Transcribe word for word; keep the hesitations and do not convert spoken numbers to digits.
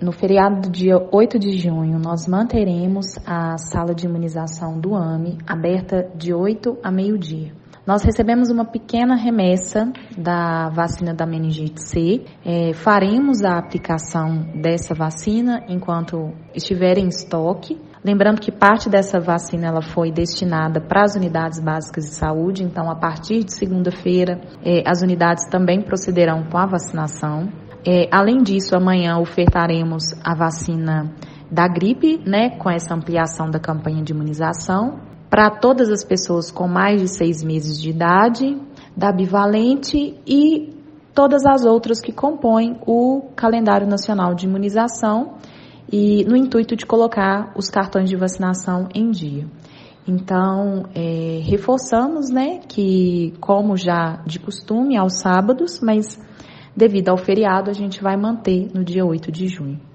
no feriado do dia oito de junho, nós manteremos a sala de imunização do A M E aberta de oito a meio-dia. Nós recebemos uma pequena remessa da vacina da meningite C. É, faremos a aplicação dessa vacina enquanto estiver em estoque. Lembrando que parte dessa vacina ela foi destinada para as unidades básicas de saúde, então a partir de segunda-feira é, as unidades também procederão com a vacinação. É, além disso, amanhã ofertaremos a vacina da gripe, né, com essa ampliação da campanha de imunização, para todas as pessoas com mais de seis meses de idade, da bivalente e todas as outras que compõem o calendário nacional de imunização, e no intuito de colocar os cartões de vacinação em dia. Então, é, reforçamos, né, que como já de costume, aos sábados, mas devido ao feriado, a gente vai manter no dia oito de junho.